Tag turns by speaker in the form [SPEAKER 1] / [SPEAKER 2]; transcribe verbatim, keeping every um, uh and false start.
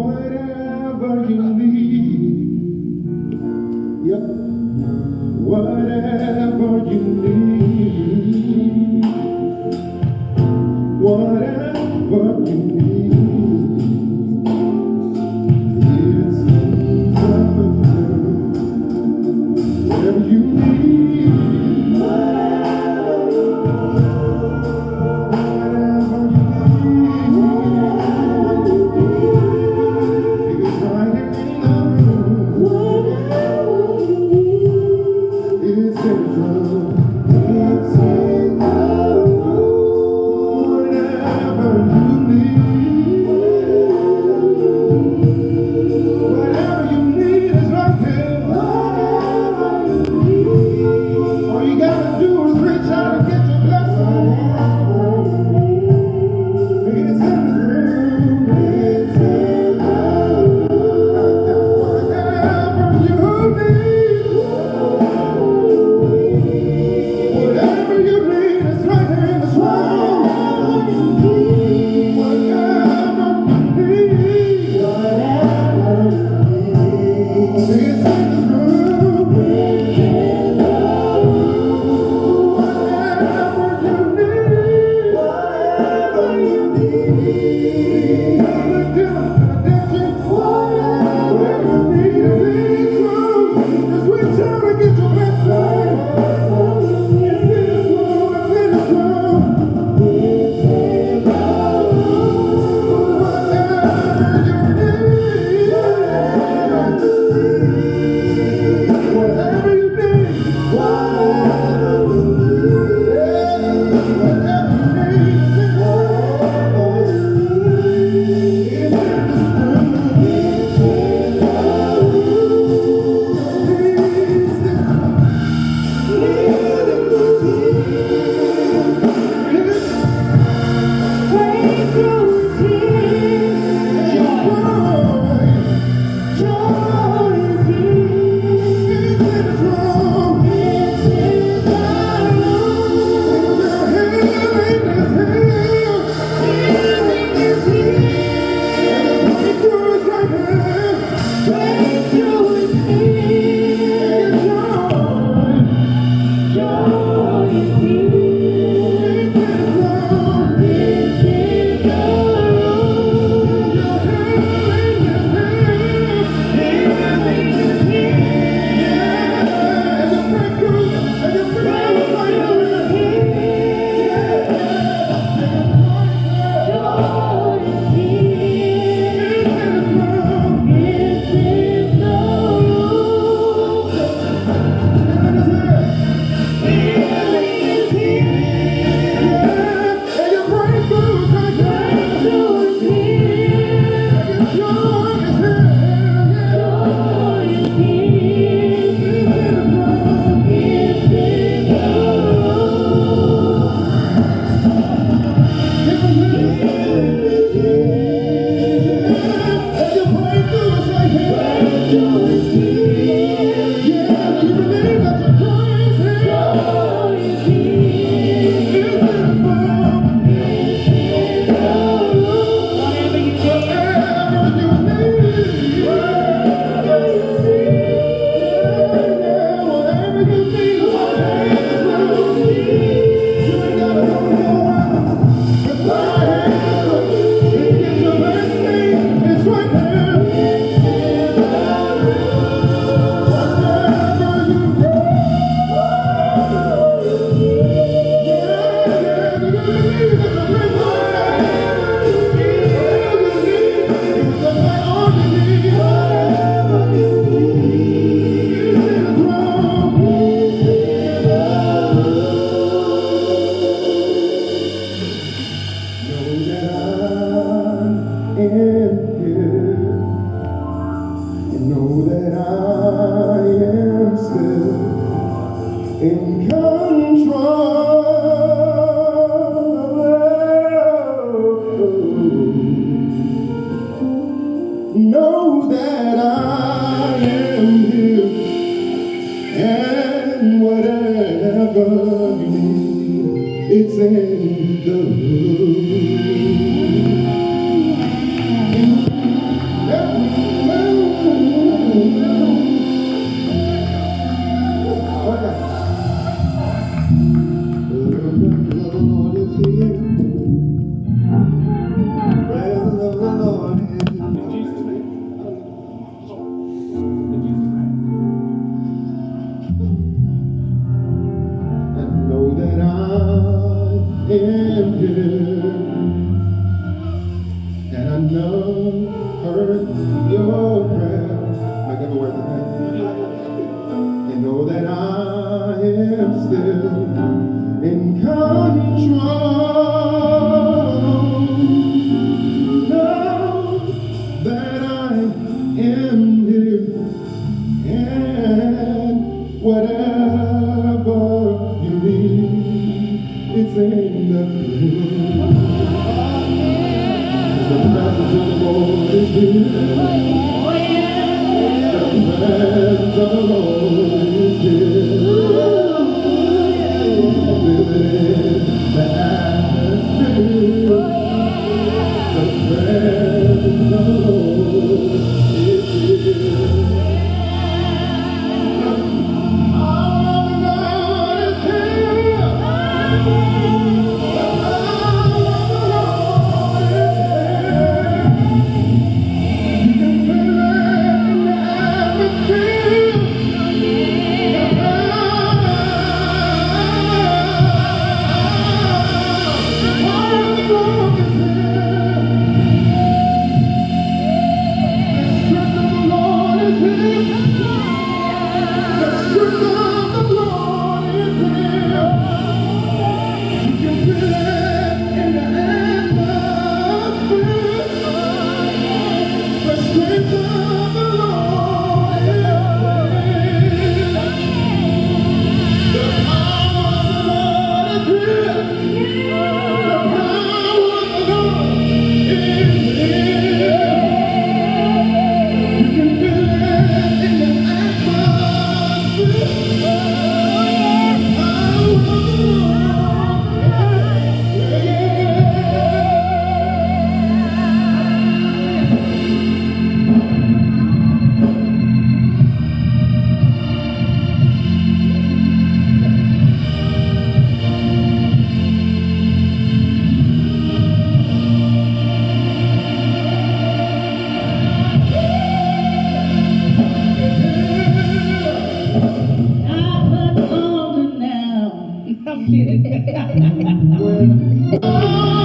[SPEAKER 1] Whatever you need, yep, whatever you need, whatever you need, it's whatever you need, whatever you need, it's right in the room. It's in the room. It's in the room. Whatever you need, whatever you need is right there. All you gotta do is reach out and get your blessing. It's in the room. It's in the room. Whatever you need, whatever you need is right here in this room. Whatever you need, it's in this room. In control, know that I am here, and whatever you need, it's in the room. presence of the Lord is here. Living the atmosphere. The presence of the Lord is here. Our Lord is here. The power of the Lord is here. You can feel it in the atmosphere. The power of the Lord is here. The strength of the Lord is here. The strength of the Lord is here. You can feel it in the atmosphere. The strength of the Lord is here. The power of the Lord is here. The power of the Lord is here. You can feel it in the atmosphere.
[SPEAKER 2] I'm much older now. I'm kidding.